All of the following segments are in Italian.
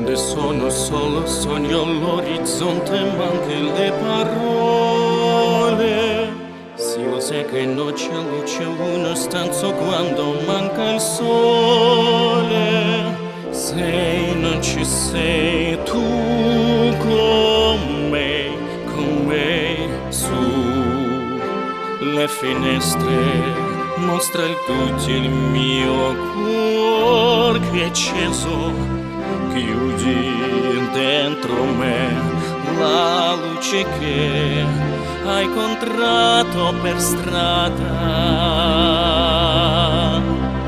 Sono solo sogno all'orizzonte ma anche le parole. Sì, lo sai che non c'è luce una stanza quando manca il sole. Se non ci sei tu con me su le finestre mostra il tutto il mio cuore che è acceso. Chiudi dentro me la luce che hai incontrato per strada.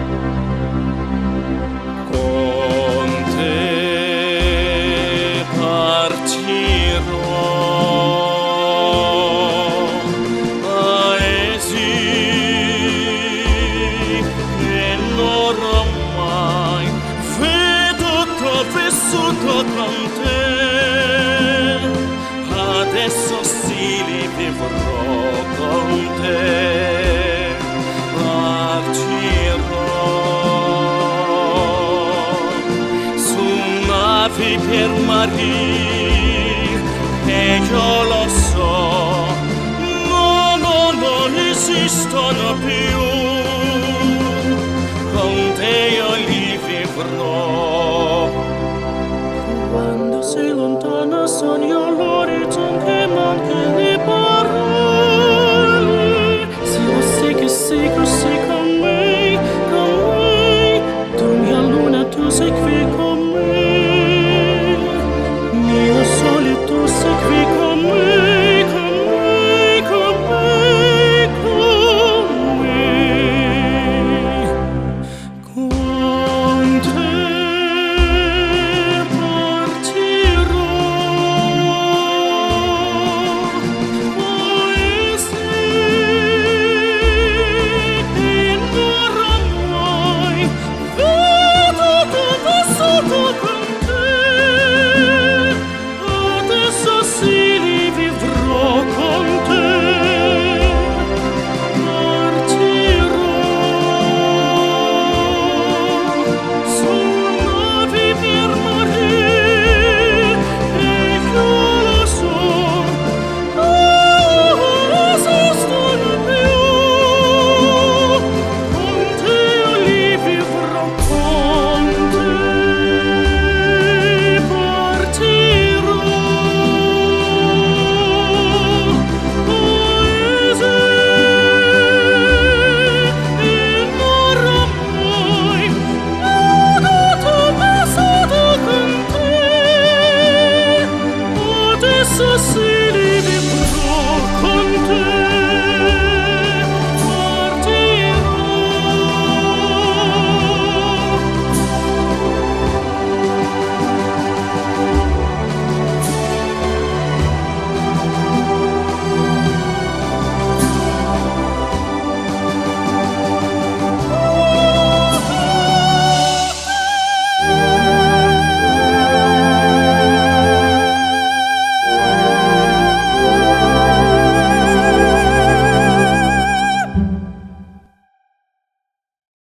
Con te partirò, paesi che non ormai vissuto con te, adesso sì li vivrò con te. Partirò su navi per mari che io lo so, non esistono più. Con te io li vivrò. Quando sei lontana sogno